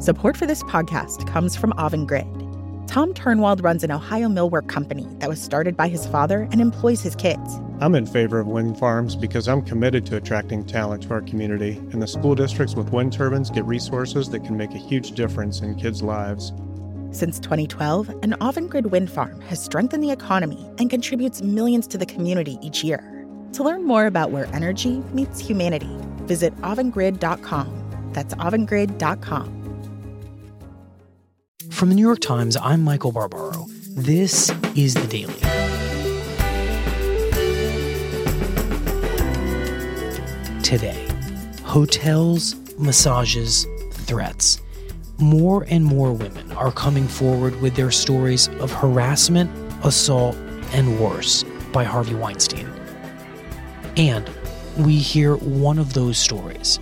Support for this podcast comes from Avangrid. Tom Turnwald runs an Ohio millwork company that was started by his father and employs his kids. I'm in favor of wind farms because I'm committed to attracting talent to our community, and the school districts with wind turbines get resources that can make a huge difference in kids' lives. Since 2012, an Avangrid wind farm has strengthened the economy and contributes millions to the community each year. To learn more about where energy meets humanity, visit avangrid.com. That's avangrid.com. From the New York Times, I'm Michael Barbaro. This is The Daily. Today, hotels, massages, threats. More and more women are coming forward with their stories of harassment, assault, and worse by Harvey Weinstein. And we hear one of those stories.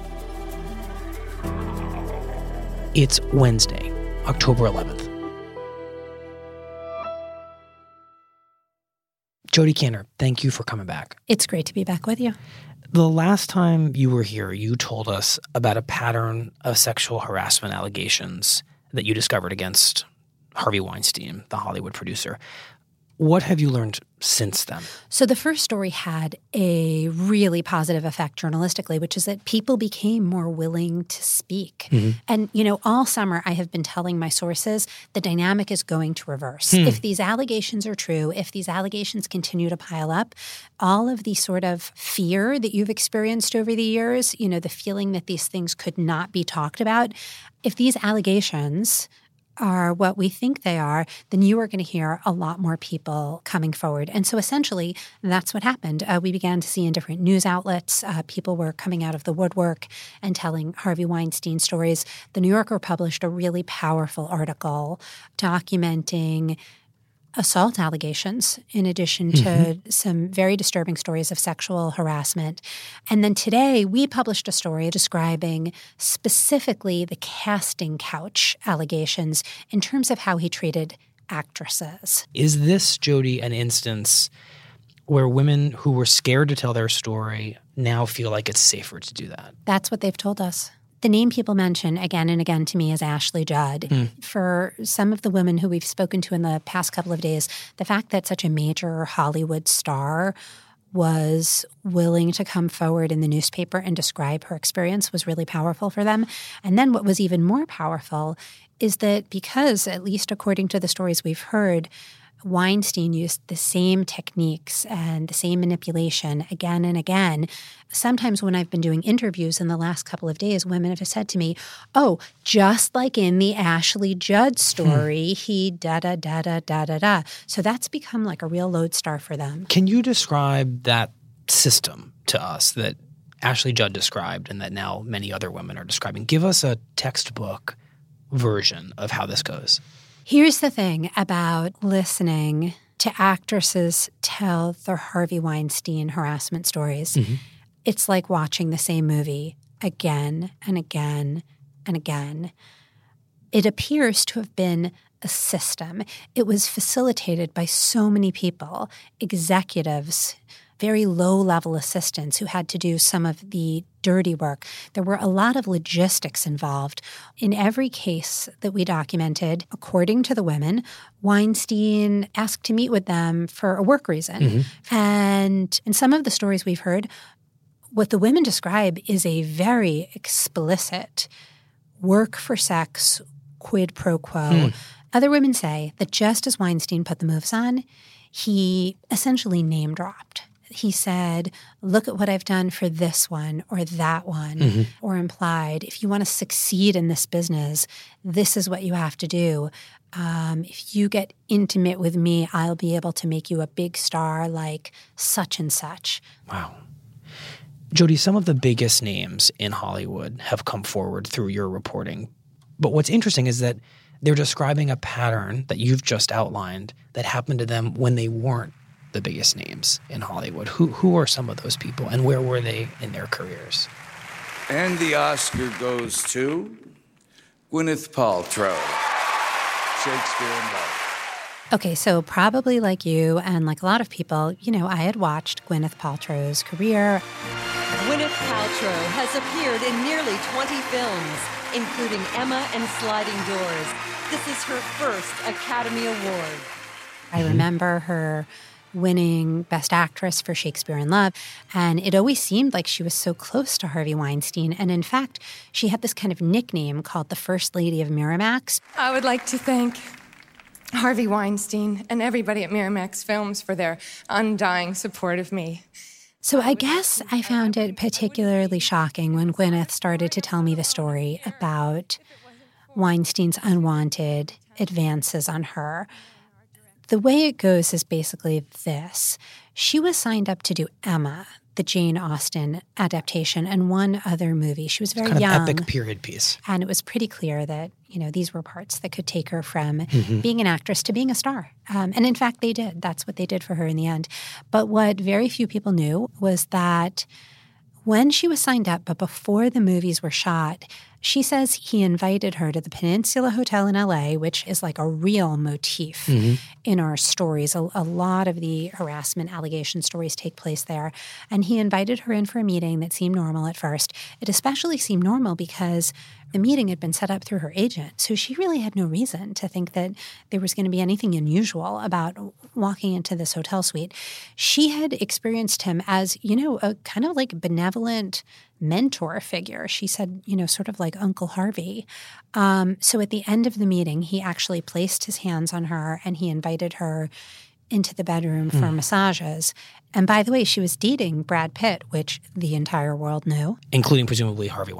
It's Wednesday, October 11th. Jodi Kantor, thank you for coming back. It's great to be back with you. The last time you were here, you told us about a pattern of sexual harassment allegations that you discovered against Harvey Weinstein, the Hollywood producer. What have you learned since then? So the first story had a really positive effect journalistically, which is that people became more willing to speak. Mm-hmm. And, all summer I have been telling my sources the dynamic is going to reverse. If these allegations are true, if these allegations continue to pile up, all of the sort of fear that you've experienced over the years, the feeling that these things could not be talked about, if these allegations are what we think they are, then you are going to hear a lot more people coming forward. And so essentially, that's what happened. We began to see in different news outlets, people were coming out of the woodwork and telling Harvey Weinstein stories. The New Yorker published a really powerful article documenting assault allegations in addition to some very disturbing stories of sexual harassment. And then today we published a story describing specifically the casting couch allegations in terms of how he treated actresses. Is this, Jodi, an instance where women who were scared to tell their story now feel like it's safer to do that? That's what they've told us. The name people mention again and again to me is Ashley Judd. For some of the women who we've spoken to in the past couple of days, the fact that such a major Hollywood star was willing to come forward in the newspaper and describe her experience was really powerful for them. And then what was even more powerful is that because, at least according to the stories we've heard, Weinstein used the same techniques and the same manipulation again and again. Sometimes when I've been doing interviews in the last couple of days, women have said to me, oh, just like in the Ashley Judd story, he da-da-da-da-da-da-da. So that's become like a real lodestar for them. Can you describe that system to us that Ashley Judd described and that now many other women are describing? Give us a textbook version of how this goes. Here's the thing about listening to actresses tell their Harvey Weinstein harassment stories. It's like watching the same movie again and again and again. It appears to have been a system. It was facilitated by so many people, executives, very low-level assistants who had to do some of the dirty work. There were a lot of logistics involved. In every case that we documented, according to the women, Weinstein asked to meet with them for a work reason. And in some of the stories we've heard, what the women describe is a very explicit work for sex, quid pro quo. Other women say that just as Weinstein put the moves on, he essentially name-dropped. He said, look at what I've done for this one or that one, or implied, if you want to succeed in this business, this is what you have to do. If you get intimate with me, I'll be able to make you a big star like such and such. Wow. Jodi, some of the biggest names in Hollywood have come forward through your reporting. But what's interesting is that they're describing a pattern that you've just outlined that happened to them when they weren't the biggest names in Hollywood. Who are some of those people, and where were they in their careers? And the Oscar goes to Gwyneth Paltrow, Shakespeare in Love. Okay, so probably like you and like a lot of people, I had watched Gwyneth Paltrow's career. Gwyneth Paltrow has appeared in nearly 20 films, including Emma and Sliding Doors. This is her first Academy Award. I remember her winning Best Actress for Shakespeare in Love, and it always seemed like she was so close to Harvey Weinstein. And in fact, she had this kind of nickname called the First Lady of Miramax. I would like to thank Harvey Weinstein and everybody at Miramax Films for their undying support of me. So I guess I found it particularly shocking when Gwyneth started to tell me the story about Weinstein's unwanted advances on her. The way it goes is basically this. She was signed up to do Emma, the Jane Austen adaptation, and one other movie. She was very young. Kind of epic period piece. And it was pretty clear that, these were parts that could take her from being an actress to being a star. And in fact, they did. That's what they did for her in the end. But what very few people knew was that when she was signed up, but before the movies were shot, she says he invited her to the Peninsula Hotel in L.A., which is like a real motif in our stories. A lot of the harassment allegation stories take place there. And he invited her in for a meeting that seemed normal at first. It especially seemed normal because the meeting had been set up through her agent. So she really had no reason to think that there was going to be anything unusual about walking into this hotel suite. She had experienced him as, a kind of like benevolent mentor figure. She said, sort of like Uncle Harvey. So at the end of the meeting, he actually placed his hands on her and he invited her into the bedroom for massages. And by the way, she was dating Brad Pitt, which the entire world knew. Including presumably Harvey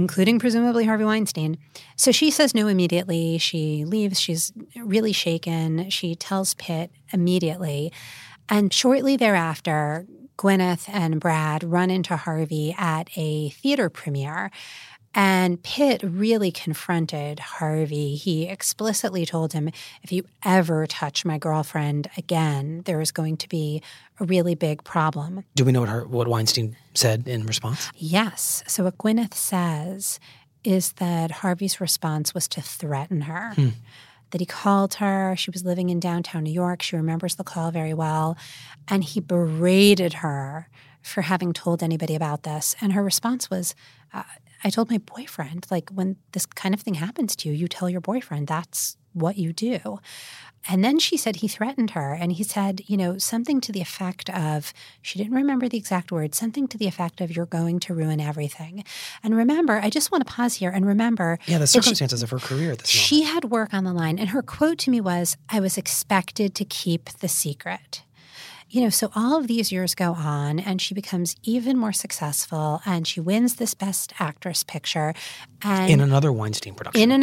Weinstein. So she says no immediately. She leaves. She's really shaken. She tells Pitt immediately. And shortly thereafter, Gwyneth and Brad run into Harvey at a theater premiere. And Pitt really confronted Harvey. He explicitly told him, if you ever touch my girlfriend again, there is going to be a really big problem. Do we know what Weinstein said in response? Yes. So what Gwyneth says is that Harvey's response was to threaten her. That he called her. She was living in downtown New York. She remembers the call very well. And he berated her for having told anybody about this. And her response was, I told my boyfriend, like, when this kind of thing happens to you, you tell your boyfriend. That's what you do. And then she said he threatened her. And he said, something to the effect of, she didn't remember the exact words, something to the effect of, you're going to ruin everything. And remember, I just want to pause here and remember. Yeah, the circumstances of her career at this moment. She had work on the line. And her quote to me was, I was expected to keep the secret. So all of these years go on and she becomes even more successful and she wins this Best Actress picture. And in another Weinstein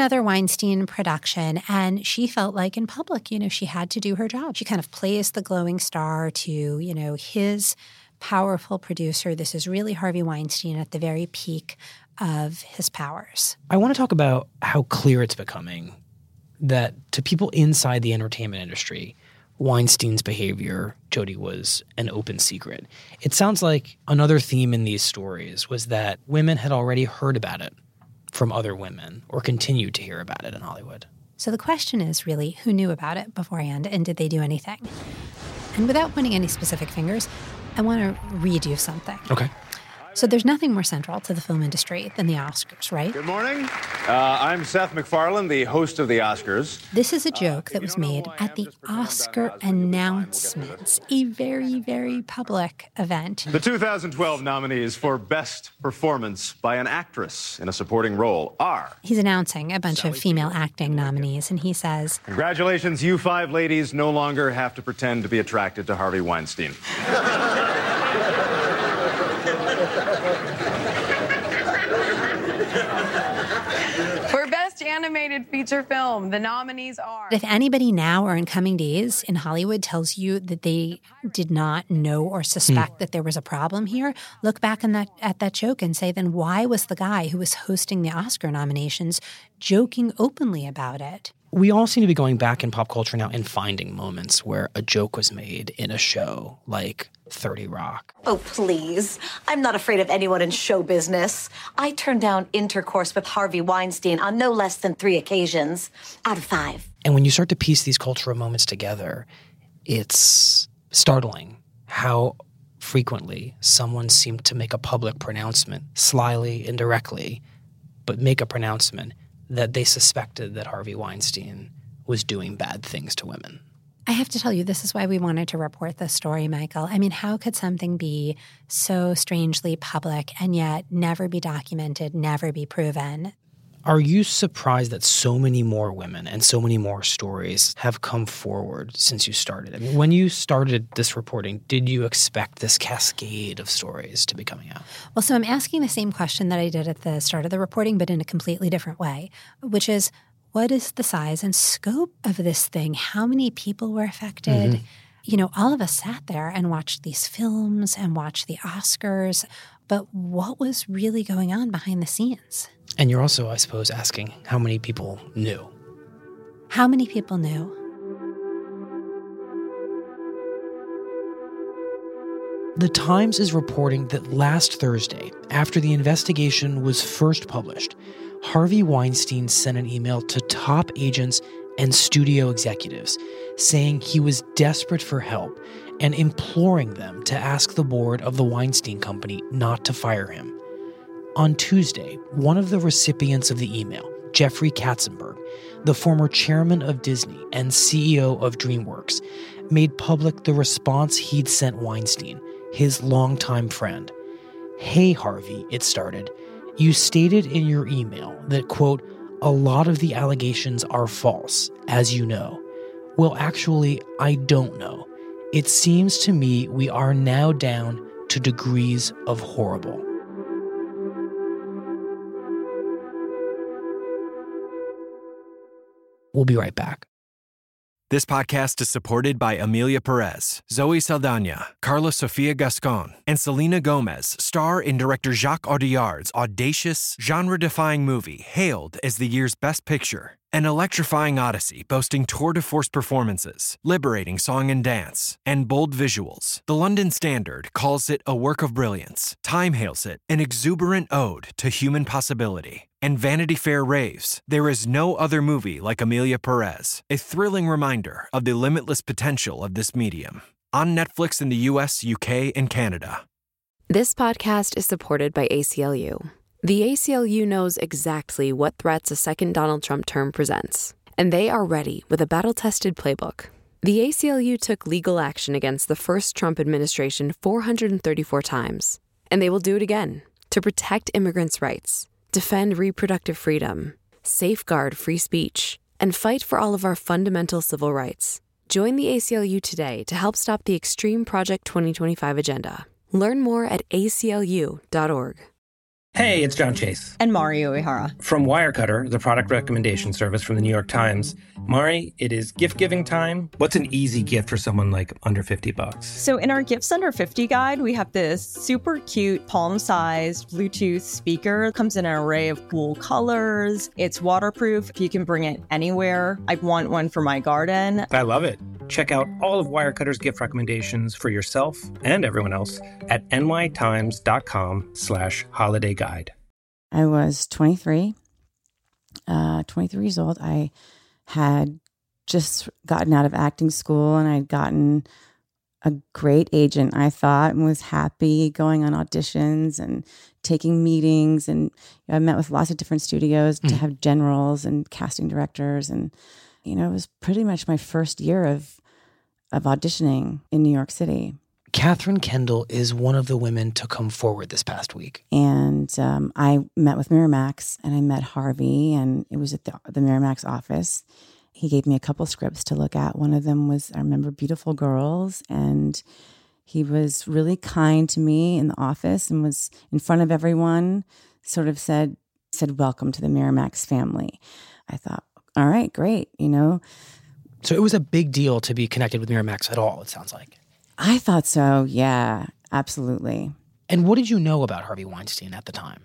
production. And she felt like in public, she had to do her job. She kind of plays the glowing star to, his powerful producer. This is really Harvey Weinstein at the very peak of his powers. I want to talk about how clear it's becoming that to people inside the entertainment industry, Weinstein's behavior, Jodi, was an open secret. It sounds like another theme in these stories was that women had already heard about it from other women or continued to hear about it in Hollywood. So the question is really, who knew about it beforehand and did they do anything? And without pointing any specific fingers, I want to read you something. Okay. So there's nothing more central to the film industry than the Oscars, right? Good morning. I'm Seth MacFarlane, the host of the Oscars. This is a joke that was made at the Oscar announcements, a very, very public event. The 2012 nominees for Best Performance by an Actress in a Supporting Role are... He's announcing a bunch of female acting nominees, and he says... Congratulations, you five ladies no longer have to pretend to be attracted to Harvey Weinstein. For Best Animated Feature Film, the nominees are... If anybody now or in coming days in Hollywood tells you that they did not know or suspect that there was a problem here, look back at that joke and say, then why was the guy who was hosting the Oscar nominations joking openly about it? We all seem to be going back in pop culture now and finding moments where a joke was made in a show like 30 Rock. Oh, please. I'm not afraid of anyone in show business. I turned down intercourse with Harvey Weinstein on no less than 3 occasions out of 5. And when you start to piece these cultural moments together, it's startling how frequently someone seemed to make a public pronouncement, slyly, indirectly, but make a pronouncement that they suspected that Harvey Weinstein was doing bad things to women. I have to tell you, this is why we wanted to report this story, Michael. I mean, how could something be so strangely public and yet never be documented, never be proven? Are you surprised that so many more women and so many more stories have come forward since you started? I mean, when you started this reporting, did you expect this cascade of stories to be coming out? Well, so I'm asking the same question that I did at the start of the reporting, but in a completely different way, which is, what is the size and scope of this thing? How many people were affected? Mm-hmm. You know, all of us sat there and watched these films and watched the Oscars, but what was really going on behind the scenes? And you're also, I suppose, asking how many people knew. How many people knew? The Times is reporting that last Thursday, after the investigation was first published, Harvey Weinstein sent an email to top agents and studio executives saying he was desperate for help and imploring them to ask the board of the Weinstein Company not to fire him. On Tuesday, one of the recipients of the email, Jeffrey Katzenberg, the former chairman of Disney and CEO of DreamWorks, made public the response he'd sent Weinstein, his longtime friend. "Hey, Harvey," it started. "You stated in your email that, quote, a lot of the allegations are false, as you know. Well, actually, I don't know. It seems to me we are now down to degrees of horrible." We'll be right back. This podcast is supported by Amelia Perez, Zoe Saldana, Carla Sofia Gascon, and Selena Gomez star in director Jacques Audiard's audacious, genre-defying movie hailed as the year's best picture. An electrifying odyssey boasting tour-de-force performances, liberating song and dance, and bold visuals. The London Standard calls it a work of brilliance. Time hails it an exuberant ode to human possibility. And Vanity Fair raves, there is no other movie like Amelia Perez, a thrilling reminder of the limitless potential of this medium. On Netflix in the US, UK, and Canada. This podcast is supported by ACLU. The ACLU knows exactly what threats a second Donald Trump term presents, and they are ready with a battle-tested playbook. The ACLU took legal action against the first Trump administration 434 times, and they will do it again to protect immigrants' rights, defend reproductive freedom, safeguard free speech, and fight for all of our fundamental civil rights. Join the ACLU today to help stop the extreme Project 2025 agenda. Learn more at aclu.org. Hey, it's John Chase. And Mari Uehara. From Wirecutter, the product recommendation service from the New York Times. Mari, it is gift-giving time. What's an easy gift for someone like under $50? So in our Gifts Under 50 guide, we have this super cute palm-sized Bluetooth speaker. It comes in an array of cool colors. It's waterproof. You can bring it anywhere. I want one for my garden. I love it. Check out all of Wirecutter's gift recommendations for yourself and everyone else at nytimes.com/holiday guide. I was 23 years old. I had just gotten out of acting school and I'd gotten a great agent, I thought, and was happy going on auditions and taking meetings. And I met with lots of different studios to have generals and casting directors. And, it was pretty much my first year of auditioning in New York City. Catherine Kendall is one of the women to come forward this past week. And I met with Miramax and I met Harvey, and it was at the Miramax office. He gave me a couple scripts to look at. One of them was, I remember, Beautiful Girls. And he was really kind to me in the office and was in front of everyone, sort of said, welcome to the Miramax family. I thought, all right, great, So it was a big deal to be connected with Miramax at all, it sounds like. I thought so, yeah, absolutely. And what did you know about Harvey Weinstein at the time?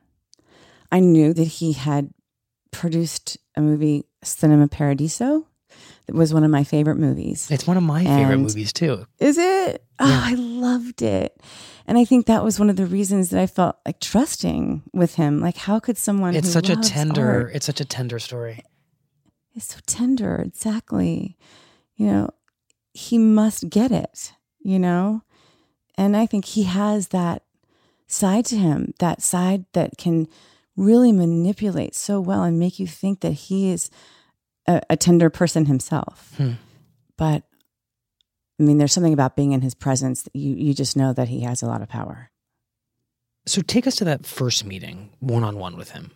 I knew that he had produced a movie, Cinema Paradiso. It was one of my favorite movies. It's one of my favorite movies, too. Is it? Yeah. Oh, I loved it. And I think that was one of the reasons that I felt like trusting with him. Like, how could someone It's such a tender story. It's so tender, exactly. He must get it, And I think he has that side to him, that side that can really manipulate so well and make you think that he is a tender person himself. But I mean, there's something about being in his presence that you just know that he has a lot of power. So take us to that first meeting, one-on-one with him.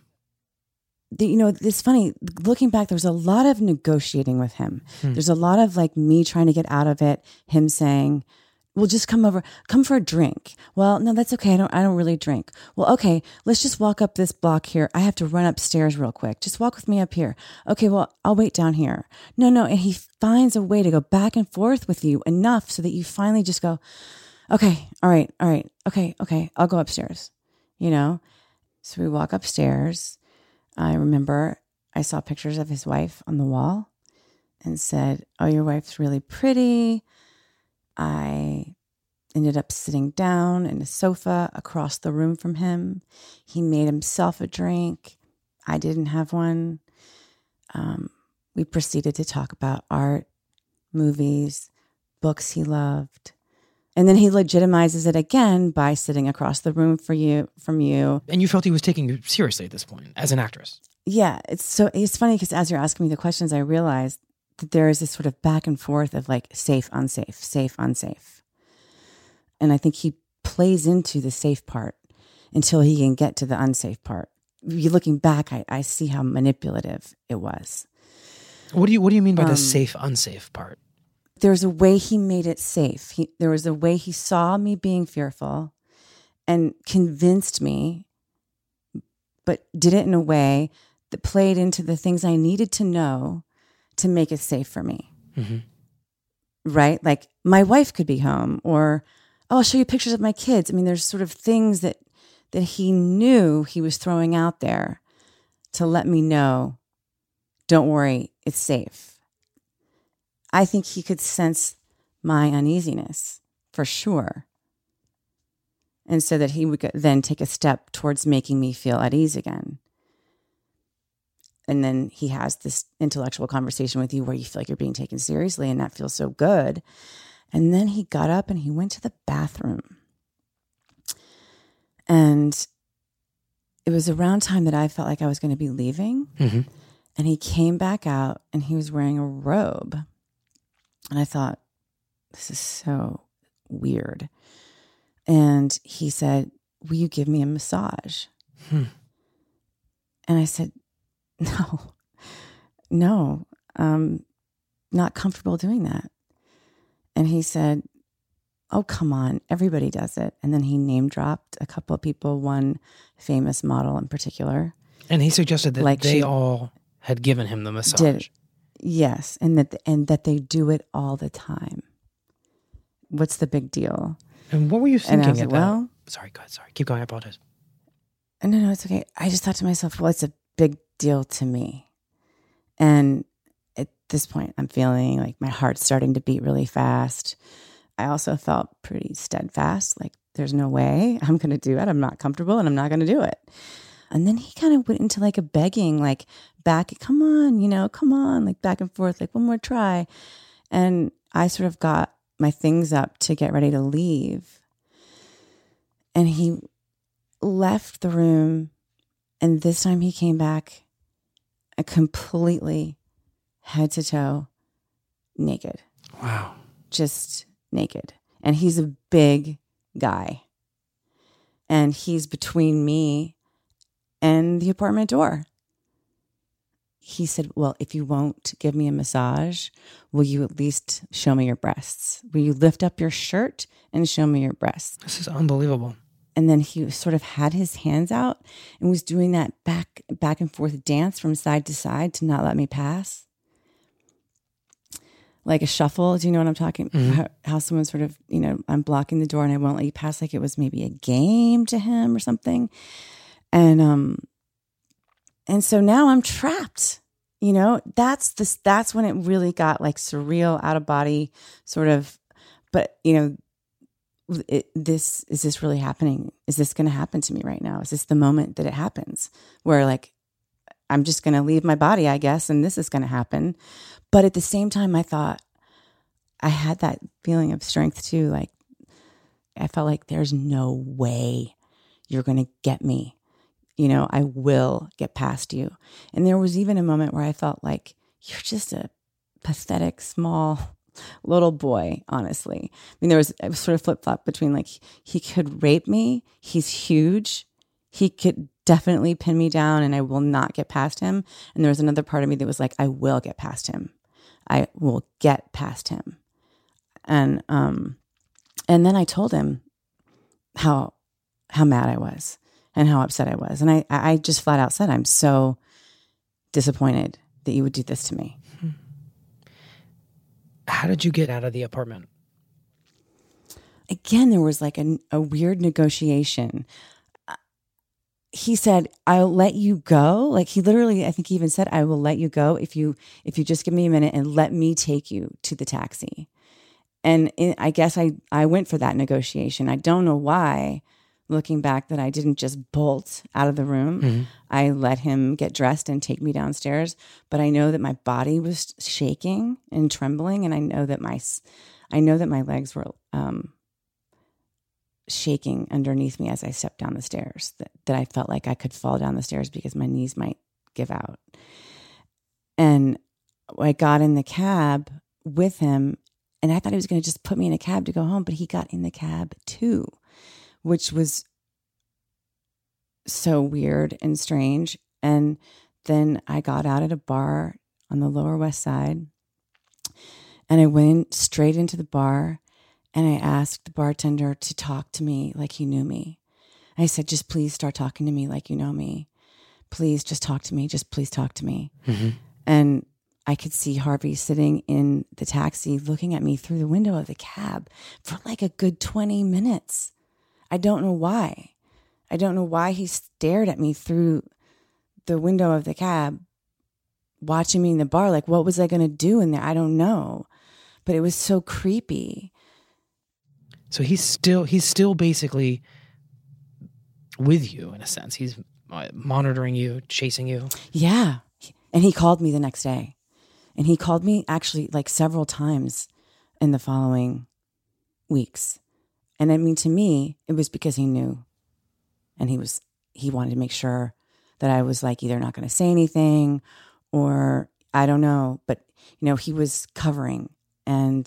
It's funny, looking back, there was a lot of negotiating with him. There's a lot of like me trying to get out of it, him saying, well, just come for a drink. Well, no, that's okay. I don't really drink. Well, okay, let's just walk up this block here. I have to run upstairs real quick. Just walk with me up here. Okay, well, I'll wait down here. No. And he finds a way to go back and forth with you enough so that you finally just go, okay, all right. Okay, I'll go upstairs, So we walk upstairs. I remember I saw pictures of his wife on the wall and said, oh, your wife's really pretty. I ended up sitting down in a sofa across the room from him. He made himself a drink. I didn't have one. We proceeded to talk about art, movies, books he loved. And then he legitimizes it again by sitting across the room from you. And you felt he was taking you seriously at this point as an actress. Yeah. It's funny because as you're asking me the questions, I realized that there is this sort of back and forth of like safe, unsafe. And I think he plays into the safe part until he can get to the unsafe part. Looking back, I see how manipulative it was. What do you mean by the safe, unsafe part? There's a way he made it safe. There was a way he saw me being fearful and convinced me, but did it in a way that played into the things I needed to know to make it safe for me. Right? Like my wife could be home, or, oh, I'll show you pictures of my kids. I mean, there's sort of things that he knew he was throwing out there to let me know, don't worry, it's safe. I think he could sense my uneasiness for sure. And so that he would then take a step towards making me feel at ease again. And then he has this intellectual conversation with you where you feel like you're being taken seriously, and that feels so good. And then he got up and he went to the bathroom. And it was around time that I felt like I was going to be leaving. And he came back out and he was wearing a robe. And I thought, this is so weird. And he said, will you give me a massage? And I said, no, not comfortable doing that. And he said, oh, come on, everybody does it. And then he name dropped a couple of people, one famous model in particular. And he suggested that they all had given him the massage. Yes, and that they do it all the time. What's the big deal? And what were you thinking about? Well, sorry, keep going. I apologize. No, it's okay. I just thought to myself, well, it's a big deal to me. And at this point, I'm feeling like my heart's starting to beat really fast. I also felt pretty steadfast, like there's no way I'm going to do it. I'm not comfortable and I'm not going to do it. And then he kind of went into like a begging, like come on, like back and forth, like one more try. And I sort of got my things up to get ready to leave. And he left the room. And this time he came back completely head to toe naked. Wow. Just naked. And he's a big guy. And he's between me and the apartment door. He said, well, if you won't give me a massage, will you at least show me your breasts? Will you lift up your shirt and show me your breasts? This is unbelievable. And then he sort of had his hands out and was doing that back and forth dance from side to side to not let me pass. Like a shuffle. Do you know what I'm talking about? How someone sort of, I'm blocking the door and I won't let you pass, like it was maybe a game to him or something. And so now I'm trapped, that's when it really got like surreal, out of body sort of, but is this really happening? Is this going to happen to me right now? Is this the moment that it happens where like, I'm just going to leave my body, I guess, and this is going to happen. But at the same time, I thought I had that feeling of strength too. Like I felt like there's no way you're going to get me. You know, I will get past you. And there was even a moment where I felt like you're just a pathetic, small little boy, honestly. I mean, it was sort of flip-flop between like, he could rape me. He's huge. He could definitely pin me down and I will not get past him. And there was another part of me that was like, I will get past him. I will get past him. And then I told him how mad I was and how upset I was. And I just flat out said, I'm so disappointed that you would do this to me. How did you get out of the apartment? Again, there was like a weird negotiation. He said, I'll let you go. Like he literally, I think he even said, I will let you go if you just give me a minute and let me take you to the taxi. And I guess I went for that negotiation. I don't know why, looking back, that I didn't just bolt out of the room. Mm-hmm. I let him get dressed and take me downstairs. But I know that my body was shaking and trembling. And I know that my legs were shaking underneath me as I stepped down the stairs, that I felt like I could fall down the stairs because my knees might give out. And I got in the cab with him, and I thought he was going to just put me in a cab to go home, but he got in the cab too, which was so weird and strange. And then I got out at a bar on the Lower West Side, and I went straight into the bar, and I asked the bartender to talk to me like he knew me. I said, just please start talking to me like you know me. Please just talk to me. Just please talk to me. Mm-hmm. And I could see Harvey sitting in the taxi looking at me through the window of the cab for like a good 20 minutes. I don't know why. I don't know why he stared at me through the window of the cab, watching me in the bar. Like, what was I going to do in there? I don't know. But it was so creepy. So he's still basically with you in a sense. He's monitoring you, chasing you. Yeah. And he called me the next day. And he called me actually like several times in the following weeks. And I mean, to me, it was because he knew. And he wanted to make sure that I was like either not going to say anything or I don't know. But, you know, he was covering. And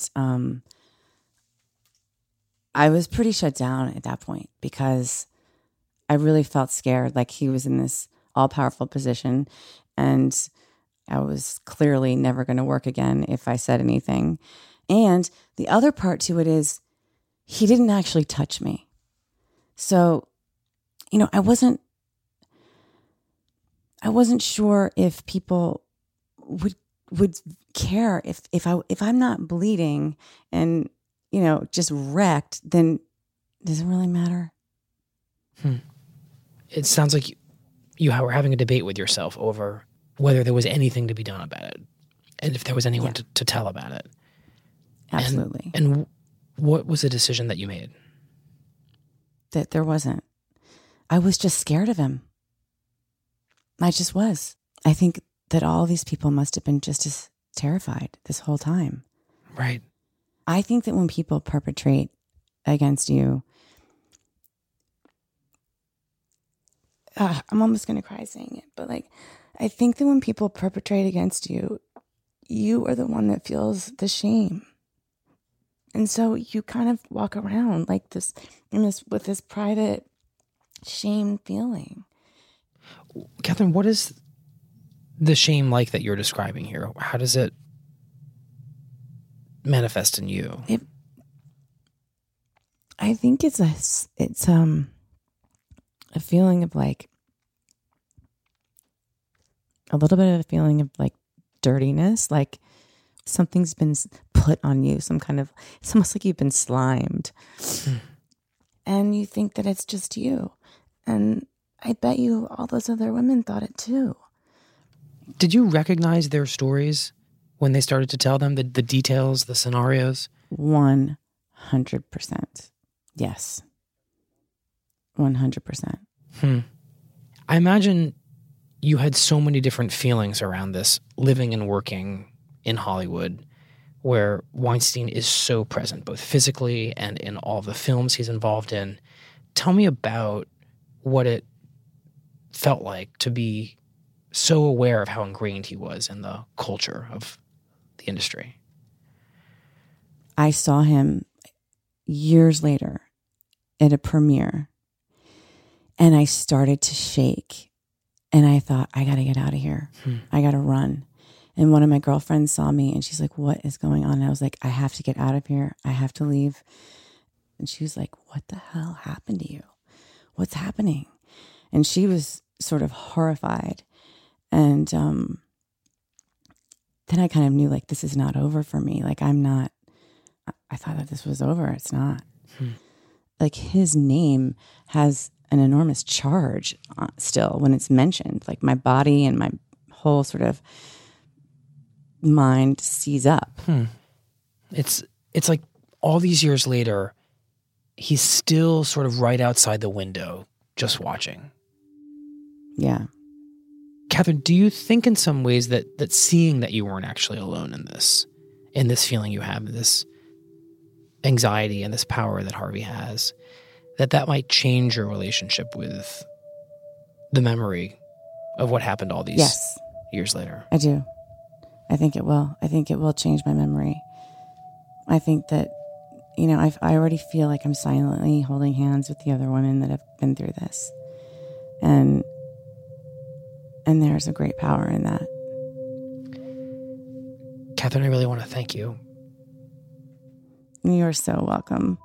I was pretty shut down at that point because I really felt scared. Like he was in this all-powerful position and I was clearly never going to work again if I said anything. And the other part to it is he didn't actually touch me. So, you know, I wasn't sure if people would care if I'm not bleeding and, you know, just wrecked, then does it really matter? It sounds like you were having a debate with yourself over whether there was anything to be done about it and if there was anyone to tell about it. Absolutely. And what was the decision that you made? That there wasn't. I was just scared of him. I just was. I think that all these people must have been just as terrified this whole time. Right. I think that when people perpetrate against you, I'm almost going to cry saying it, but like, I think that when people perpetrate against you, you are the one that feels the shame. And so you kind of walk around like this, with this private shame feeling. Catherine, what is the shame like that you're describing here? How does it manifest in you? I think it's a feeling of like a little bit of a feeling of like dirtiness, like something's been put on you, some kind of, it's almost like you've been slimed. And you think that it's just you. And I bet you all those other women thought it too. Did you recognize their stories when they started to tell them, the details, the scenarios? 100%. Yes. 100%. I imagine you had so many different feelings around this, living and working in Hollywood, where Weinstein is so present, both physically and in all the films he's involved in. Tell me about what it felt like to be so aware of how ingrained he was in the culture of the industry. I saw him years later at a premiere, and I started to shake, and I thought, I got to get out of here. I got to run. And one of my girlfriends saw me, and she's like, what is going on? And I was like, I have to get out of here. I have to leave. And she was like, what the hell happened to you? What's happening? And she was sort of horrified. And then I kind of knew, like, this is not over for me. Like, I thought that this was over. It's not. Like, his name has an enormous charge still when it's mentioned. Like, my body and my whole sort of mind seize up. It's like all these years later, he's still sort of right outside the window, just watching. Yeah. Catherine, do you think in some ways that seeing that you weren't actually alone in this feeling you have, this anxiety and this power that Harvey has, that might change your relationship with the memory of what happened all these years later? I do. I think it will. I think it will change my memory. I think that, I already feel like I'm silently holding hands with the other women that have been through this. And there's a great power in that. Catherine, I really want to thank you. You're so welcome.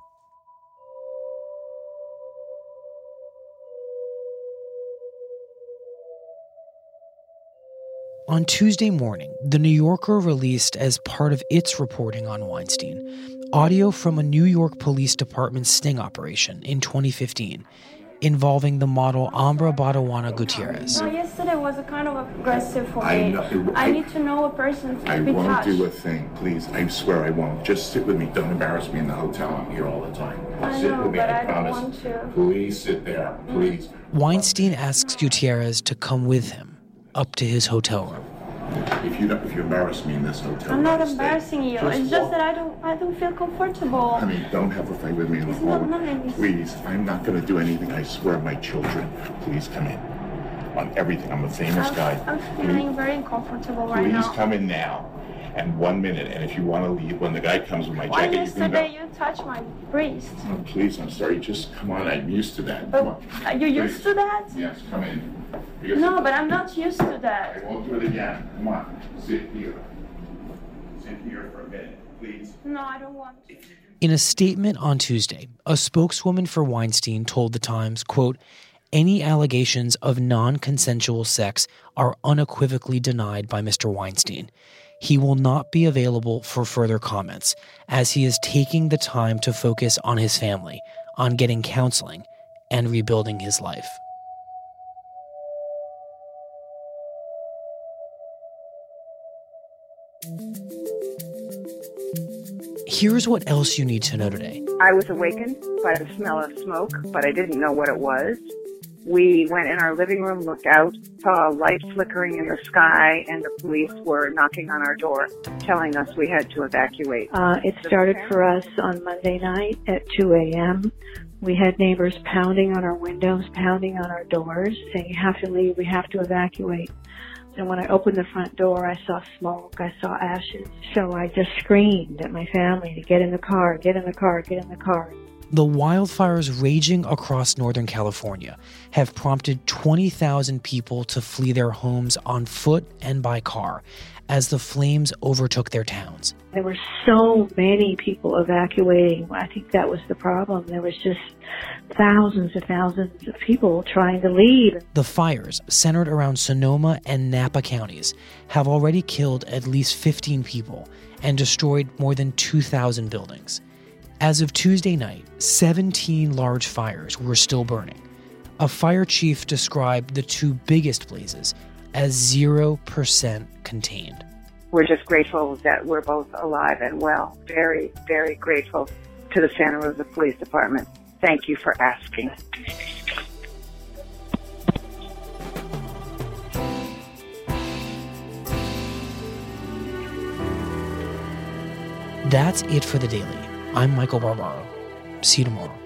On Tuesday morning, The New Yorker released, as part of its reporting on Weinstein, audio from a New York Police Department sting operation in 2015 involving the model Ambra Badawana Gutierrez. No, yesterday was a kind of aggressive for me. I need to know a person to be won't touched. Do a thing, please. I swear I won't. Just sit with me. Don't embarrass me in the hotel. I'm here all the time. Sit know, with me, but I I promise. don't want to. Please sit there, please. Weinstein asks Gutierrez to come with him up to his hotel room. If you embarrass me in this hotel, I'm not embarrassing you. It's just that I don't feel comfortable. Honey, don't have a fight with me in the hallway. Please, I'm not going to do anything. I swear, my children. Please come in. On everything. I'm a famous guy. I'm feeling very uncomfortable right now. Please come in now. And 1 minute. And if you want to leave, when the guy comes with my Why jacket, yesterday you can you touched my breast? go. Oh, please, I'm sorry. Just come on. I'm used to that. Come on. Are you used to that? Yes, come in. No, but I'm not used to that. I won't do it again. Come on. Sit here. Sit here for a minute, please. No, I don't want to. In a statement on Tuesday, a spokeswoman for Weinstein told The Times, quote, "Any allegations of non-consensual sex are unequivocally denied by Mr. Weinstein. He will not be available for further comments, as he is taking the time to focus on his family, on getting counseling, and rebuilding his life." Here's what else you need to know today. I was awakened by the smell of smoke, but I didn't know what it was. We went in our living room, looked out, saw a light flickering in the sky, and the police were knocking on our door, telling us we had to evacuate. It started for us on Monday night at 2 a.m. We had neighbors pounding on our windows, pounding on our doors, saying, "You have to leave, we have to evacuate." And when I opened the front door, I saw smoke, I saw ashes. So I just screamed at my family to get in the car, get in the car, get in the car. The wildfires raging across Northern California have prompted 20,000 people to flee their homes on foot and by car as the flames overtook their towns. There were so many people evacuating. I think that was the problem. There was just thousands and thousands of people trying to leave. The fires, centered around Sonoma and Napa counties, have already killed at least 15 people and destroyed more than 2,000 buildings. As of Tuesday night, 17 large fires were still burning. A fire chief described the two biggest blazes as 0% contained. We're just grateful that we're both alive and well. Very, very grateful to the Santa Rosa Police Department. Thank you for asking. That's it for The Daily. I'm Michael Barbaro. See you tomorrow.